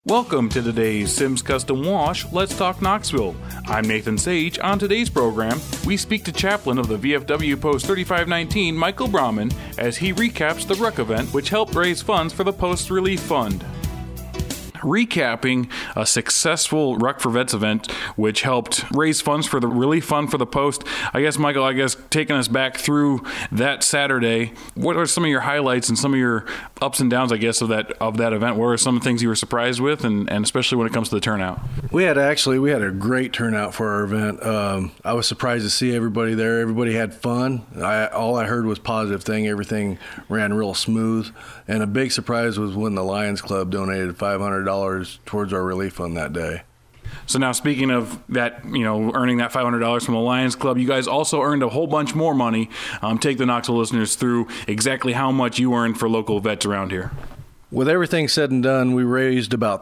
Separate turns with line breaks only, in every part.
Welcome to today's Sims Custom Wash, Let's Talk Knoxville. I'm Nathan Sage. On today's program, we speak to chaplain of the VFW Post 3519, Michael Brahman, as he recaps the Ruck event, which helped raise funds for the Post Relief Fund. Recapping a successful Ruck for Vets event, which helped raise funds for the Relief Fund for the Post. Michael, taking us back through that Saturday, what are some of your highlights and some of your ups and downs, of that event? What are some of the things you were surprised with, and especially when it comes to the turnout?
We had a great turnout for our event. I was surprised to see everybody there. Everybody had fun. All I heard was positive thing. Everything ran real smooth. And a big surprise was when the Lions Club donated $500 towards our relief fund that day.
So now, speaking of that, earning that $500 from the Lions Club, you guys also earned a whole bunch more money. Take the Knoxville listeners through exactly how much you earned for local vets around here.
With everything said and done, we raised about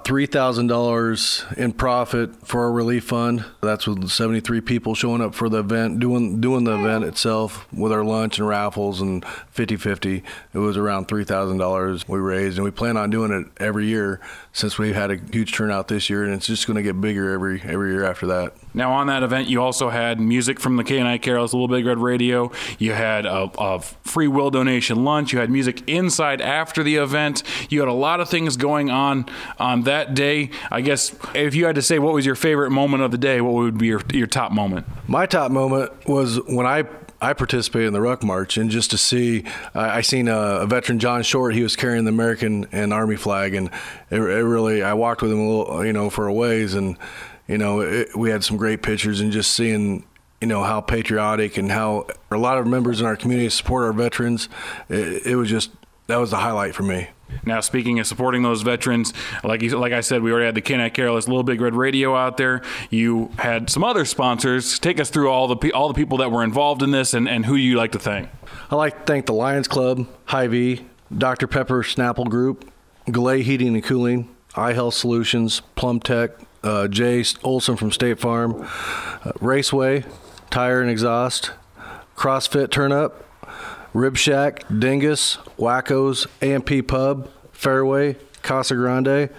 $3,000 in profit for our relief fund. That's with 73 people showing up for the event, doing the event itself with our lunch and raffles and 50-50. It was around $3,000 we raised, and we plan on doing it every year since we've had a huge turnout this year, and it's just going to get bigger every year after that.
Now, on that event, you also had music from the K&I Carols, Little Big Red Radio. You had a free will donation lunch. You had music inside after the event. You had a lot of things going on that day. I guess if you had to say what was your favorite moment of the day, what would be your top moment?
My top moment was when I participated in the Ruck March, and just to see, I seen a veteran, John Short. He was carrying the American and Army flag, and it really, I walked with him a little, for a ways, and we had some great pictures, and just seeing, how patriotic and how a lot of members in our community support our veterans. That was the highlight for me.
Now, speaking of supporting those veterans, like I said, we already had the K&I Carols, Little Big Red Radio out there. You had some other sponsors. Take us through all the people that were involved in this, and who you like to thank.
I'd like to thank the Lions Club, Hy-Vee, Dr. Pepper Snapple Group, Galay Heating and Cooling, iHealth Solutions, Plum Tech, Jay Olson from State Farm, Raceway, Tire and Exhaust, CrossFit Turnup, Rib Shack, Dingus, Wackos, AMP Pub, Fairway, Casa Grande,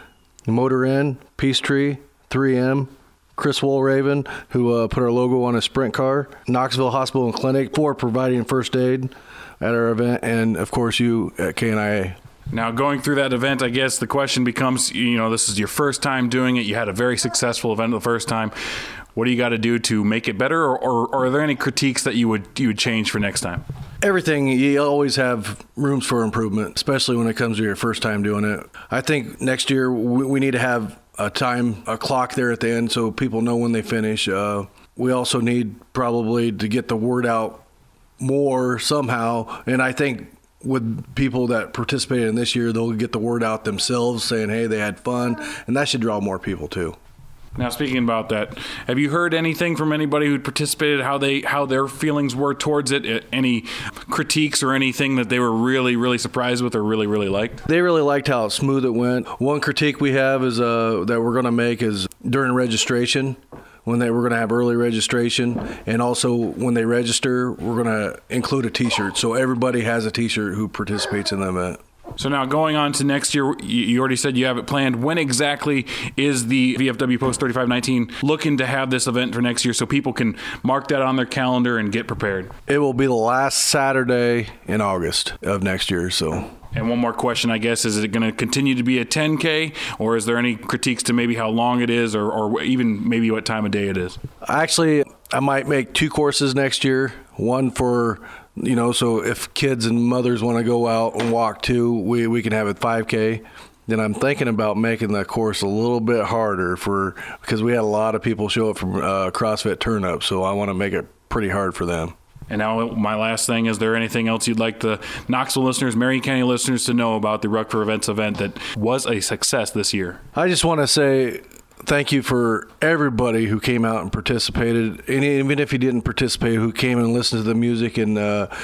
Motor Inn, Peachtree, 3M, Chris Woolraven, who put our logo on a sprint car, Knoxville Hospital and Clinic for providing first aid at our event, and of course you at KNIA.
Now, going through that event, I guess the question becomes, this is your first time doing it. You had a very successful event the first time. What do you got to do to make it better, or are there any critiques that you would change for next time?
Everything. You always have rooms for improvement, especially when it comes to your first time doing it. I think next year we need to have a clock there at the end so people know when they finish. We also need probably to get the word out more somehow, and I think with people that participated in this year, they'll get the word out themselves saying, hey, they had fun, and that should draw more people too.
Now, speaking about that, have you heard anything from anybody who participated, how their feelings were towards it? Any critiques or anything that they were really, really surprised with or really, really liked?
They really liked how smooth it went. One critique we have is that we're going to make is during registration, we're going to have early registration, and also when they register, we're going to include a T-shirt. So everybody has a T-shirt who participates in the event.
So now going on to next year, you already said you have it planned. When exactly is the VFW Post 3519 looking to have this event for next year so people can mark that on their calendar and get prepared?
It will be the last Saturday in August of next year.
And one more question, I guess, is it going to continue to be a 10K, or is there any critiques to maybe how long it is or even maybe what time of day it is?
Actually, I might make 2 courses next year, one for so if kids and mothers want to go out and walk too, we can have it 5K. Then I'm thinking about making the course a little bit harder because we had a lot of people show up from CrossFit Turnup, so I want to make it pretty hard for them.
And now my last thing, is there anything else you'd like the Knoxville listeners, Marion County listeners to know about the Ruck for Events event that was a success this year?
I just want to say thank you for everybody who came out and participated, and even if you didn't participate, who came and listened to the music and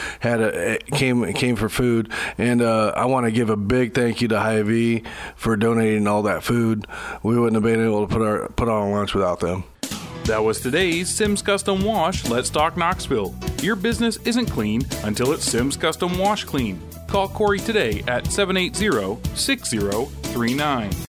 came for food. And I want to give a big thank you to Hy-Vee for donating all that food. We wouldn't have been able to put on lunch without them.
That was today's Sims Custom Wash, Let's Talk Knoxville. Your business isn't clean until it's Sims Custom Wash clean. Call Corey today at 780-6039.